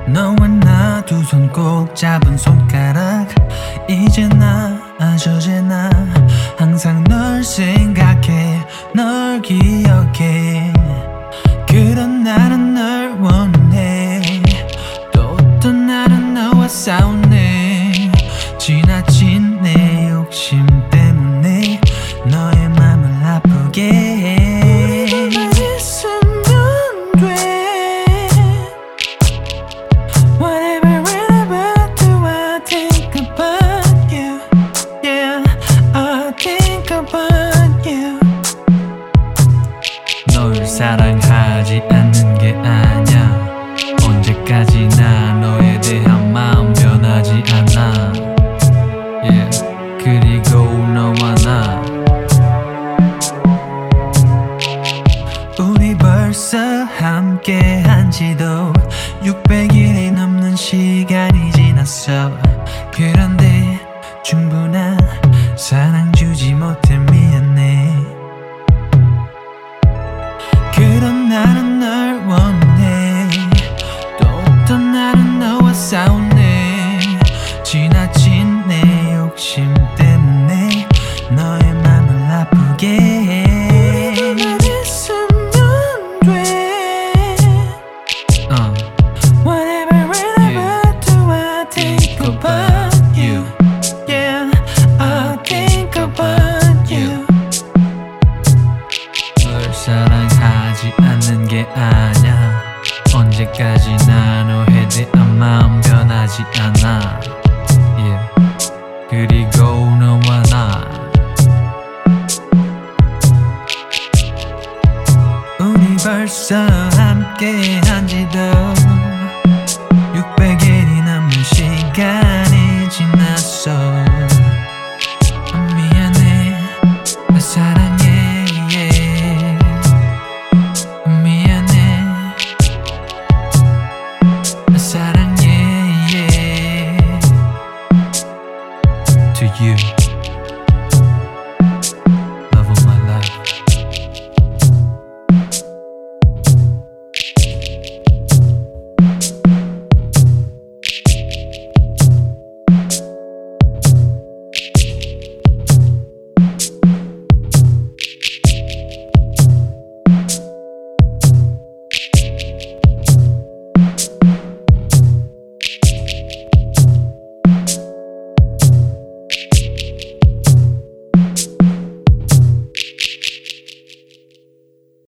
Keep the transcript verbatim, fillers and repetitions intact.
너와 나 두 손 꼭 잡은 손가락 이제 나 저제 나 항상 널 생각해 널 기억해 그런 나는 널 원해 또 어떤 날은 너와 싸우네 지나친 내 욕심 때문에 너의 맘을 아프게 해 우리만 있으면 돼 Whatever, whenever do I think about you Yeah, I think about you 널 사랑하지 않는 게 아냐 언제까지나 너에 대한 마음 변하지 않아 Yeah, 그리고 너와 나 우리 벌써 함께 한지도 육백 일이 넘는 시간이 지났어 그런데 충분한 사랑 주지 못해 미안해 그런 나는 널 원해 또 어떤 날은 너와 싸우네 지나친 내 욕심 때문에 너의 맘을 아프게 해 우리만 있으면 돼 uh. Whatever, whenever yeah. do I think, think about, about you Yeah, I think about you 널 사랑하지 않는 게 아냐 언제까지나 너에 대한 마음 변하지 않아 yeah. 그리고 너와 나 우리 벌써 함께 한지도 육백 일이 넘는 시간이 지났어 미안해 나 사랑해 yeah. 미안해 나 사랑해 yeah. To you